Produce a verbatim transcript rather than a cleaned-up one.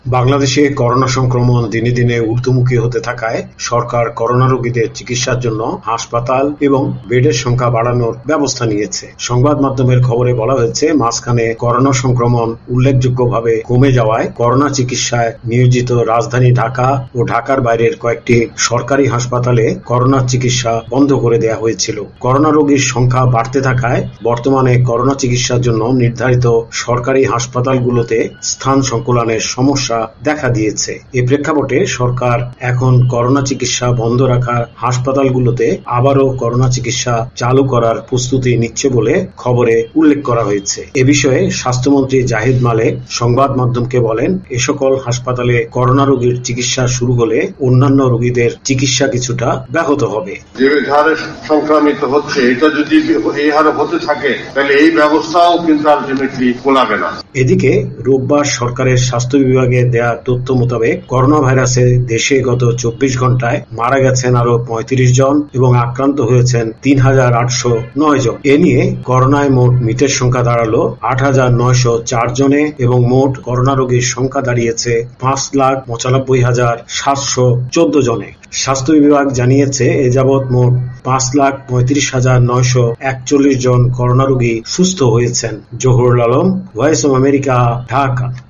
বাংলাদেশে করোনা সংক্রমণ দিনে দিনে ঊর্ধ্বমুখী হতে থাকায় সরকার করোনা রোগীদের চিকিৎসার জন্য হাসপাতাল এবং বেডের সংখ্যা বাড়ানোর ব্যবস্থা নিয়েছে। সংবাদ মাধ্যমের খবরে বলা হয়েছে, মাঝখানে করোনা সংক্রমণ উল্লেখযোগ্যভাবে কমে যাওয়ায় করোনা চিকিৎসায় নিয়োজিত রাজধানী ঢাকা ও ঢাকার বাইরের কয়েকটি সরকারি হাসপাতালে করোনা চিকিৎসা বন্ধ করে দেওয়া হয়েছিল। করোনা রোগীর সংখ্যা বাড়তে থাকায় বর্তমানে করোনা চিকিৎসার জন্য নির্ধারিত সরকারি হাসপাতালগুলোতে স্থান সংকুলানের সমস্যা দেখা দিয়েছে। এ প্রেক্ষাপটে সরকার এখন করোনা চিকিৎসা বন্ধ রাখা হাসপাতালগুলোতে আবারও করোনা চিকিৎসা চালু করার প্রস্তুতি নিচ্ছে বলে খবরে উল্লেখ করা হয়েছে। এ বিষয়ে স্বাস্থ্যমন্ত্রী জাহিদ মালেক সংবাদ মাধ্যমকে বলেন, এ সকল হাসপাতালে করোনা রোগীর চিকিৎসা শুরু হলে অন্যান্য রোগীদের চিকিৎসা কিছুটা ব্যাহত হবে। যে হারে সংক্রামিত হচ্ছে, এটা যদি এই হারে হতে থাকে তাহলে এই ব্যবস্থাও কিন্তু আলটিমেটলি কোলাবে না। এদিকে রোববার সরকারের স্বাস্থ্য বিভাগে দেয়া তথ্য মোতাবেক করোনা ভাইরাসে দেশে গত চব্বিশ ঘন্টায় মারা গেছেন আরো পঁয়ত্রিশ জন এবং আক্রান্ত হয়েছেন তিন হাজার আটশো নয় জন। এ নিয়ে করোনায় মোট মৃতের সংখ্যা দাঁড়ালো আট হাজার নয়শো চার জনে এবং মোট করোনা রোগীর সংখ্যা দাঁড়িয়েছে পাঁচ লাখ পঁচানব্বই হাজার সাতশো চোদ্দ জনে। স্বাস্থ্য বিভাগ জানিয়েছে, এ যাবৎ মোট পাঁচ লাখ পঁয়ত্রিশ হাজার নয়শো একচল্লিশ জন করোনা রোগী সুস্থ হয়েছেন। Jahurul Alam, voice of America, Dhaka.